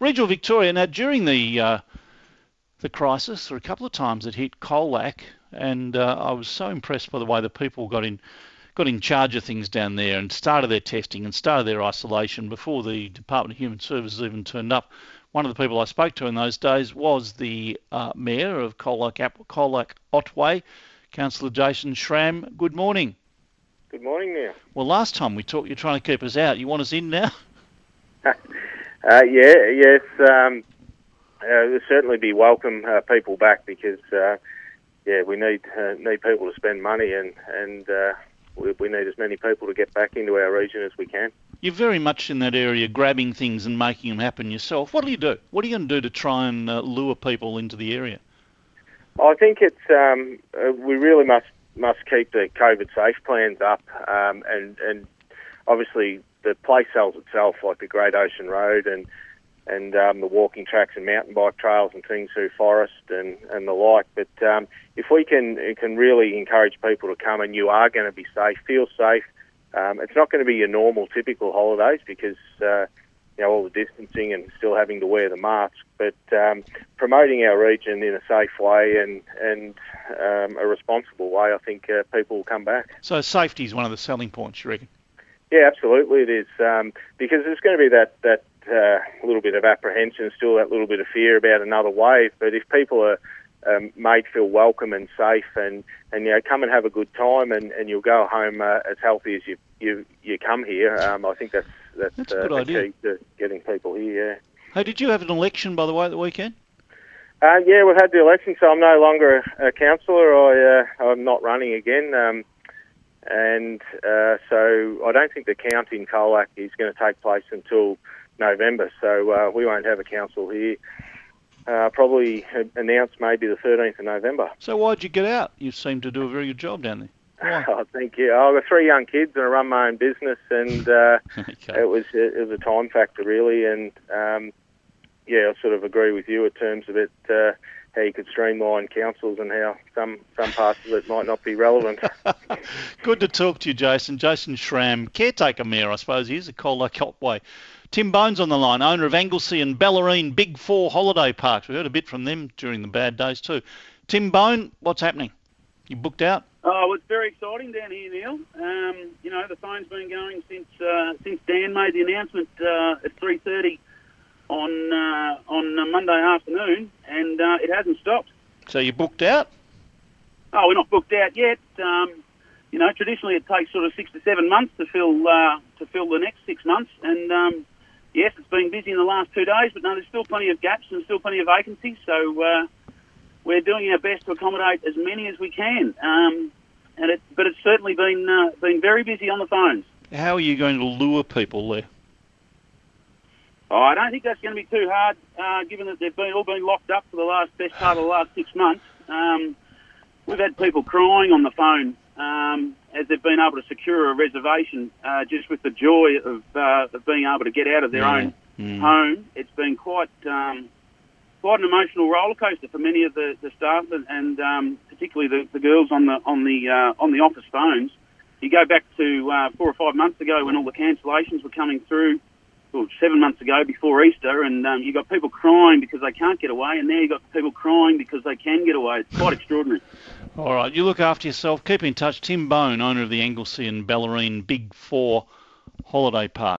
Regional Victoria, now during the crisis, there were a couple of times it hit Colac, and I was so impressed by the way the people got in charge of things down there and started their testing and started their isolation before the Department of Human Services even turned up. One of the people I spoke to in those days was the Mayor of Colac Otway, Councillor Jason Schramm. Good morning. Good morning, Neil. Well, last time we talked, you're trying to keep us out. You want us in now? Yes. There'll certainly be welcome people back because, we need people to spend money and we need as many people to get back into our region as we can. You're very much in that area, grabbing things and making them happen yourself. What do you do? What are you going to do to try and lure people into the area? I think it's we really must keep the COVID safe plans up, and obviously the place sells itself, like the Great Ocean Road and the walking tracks and mountain bike trails and things through forest and the like. But if we can really encourage people to come and you are going to be safe, feel safe. It's not going to be your normal, typical holidays because all the distancing and still having to wear the mask. But promoting our region in a safe way and a responsible way, I think people will come back. So safety is one of the selling points, you reckon? Yeah, absolutely it is. Because there's going to be that little bit of apprehension, still that little bit of fear about another wave. But if people are made feel welcome and safe and come and have a good time and you'll go home as healthy as you come here, I think that's a good idea. Key to getting people here. Yeah. Hey, did you have an election, by the way, at the weekend? Yeah, we've had the election, so I'm no longer a councillor. I'm not running again. So I don't think the count in Colac is going to take place until November, so we won't have a council here. Probably announced maybe the 13th of November. So why'd you get out? You seem to do a very good job down there. Oh, thank you. I've got 3 young kids and I run my own business, and okay. it was a time factor really, and I sort of agree with you in terms of it, how you could streamline councils and how some parts of it might not be relevant. Good to talk to you, Jason. Jason Schramm, caretaker mayor, I suppose he is, at Colac Otway. Tim Bone's on the line, owner of Anglesea and Bellarine Big Four holiday parks. We heard a bit from them during the bad days too. Tim Bone, what's happening? You booked out? Oh, it's very exciting down here, Neil. The phone's been going since Dan made the announcement at 3:30 on Monday afternoon, and it hasn't stopped. So you booked out? Oh, we're not booked out yet. Traditionally it takes sort of 6 to 7 months to fill the next 6 months, and yes, it's been busy in the last 2 days, but no, there's still plenty of gaps and still plenty of vacancies. So we're doing our best to accommodate as many as we can. But it's certainly been very busy on the phones. How are you going to lure people there? Oh, I don't think that's going to be too hard, given that they've all been locked up for the best part of the last 6 months. We've had people crying on the phone as they've been able to secure a reservation, just with the joy of being able to get out of their own home. It's been quite an emotional roller coaster for many of the staff and particularly the girls on the office phones. You go back to 4 or 5 months ago when all the cancellations were coming through, or 7 months ago before Easter, and you got people crying because they can't get away, and now you got people crying because they can get away. It's quite extraordinary. All right, you look after yourself. Keep in touch. Tim Bone, owner of the Anglesea and Bellarine Big Four holiday park.